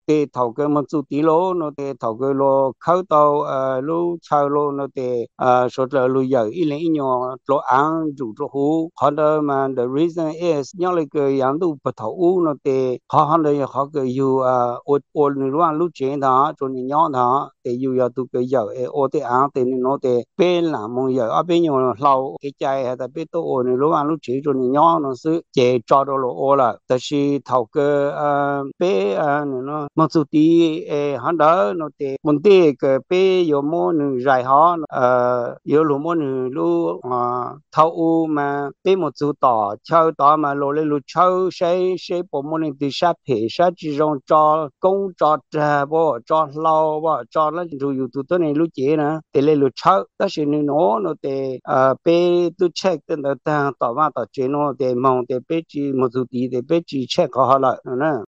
tê thầu cái một số tí lô nó tê thầu cái lô khâu tàu lô chào lô nó tê số là lô giờ ít lên ít nhỏ lô ăn chủ cho hú họ đó mà the reason is nhớ lại cái yang tu bắt đầu u nó tê họ họ đây họ cái yêu ô ô nữ loan lúc chuyện đó cho nên nhỏ đó tê yêu ya tu cái giờ ô tê ăn tê nó tê bên làm mong giờ ở bên nhỏ lâu cái trái hay là bên tôi ô nữ loan lúc chuyện cho nên nhỏ nó sẽ chế cho đó lô ô làแต่是头个bé nó mặc dù tí hắn đó nó thì muốn tí cái bé有么nữ dài họ有lúc么nữ lúc thâu u mà bé một số tỏ chơi tỏ mà lô lên lô chơi sẽ bộ môn này thì sát thể sát chỉ trong cho công cho trà bo cho lâu bo cho nó rồi tụi tôi này lúc chế nè thì lên lô chơi đó là nó thì bé tôi check tên là tỏ mà tỏ chế nó thì mong thì bé chỉ một số tí thì bé chỉ check họ lại nè